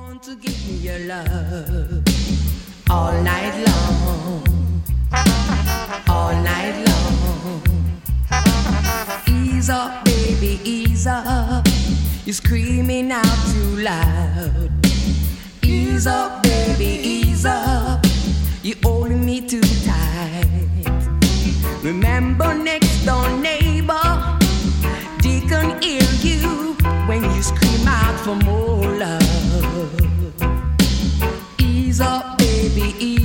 To give me your love all night long, all night long. Ease up, baby, ease up. You're screaming out too loud. Ease up, baby, ease up. You're holding me too tight. Remember, next door neighbor, they can hear you when you scream out for more love. Ease up, baby, ease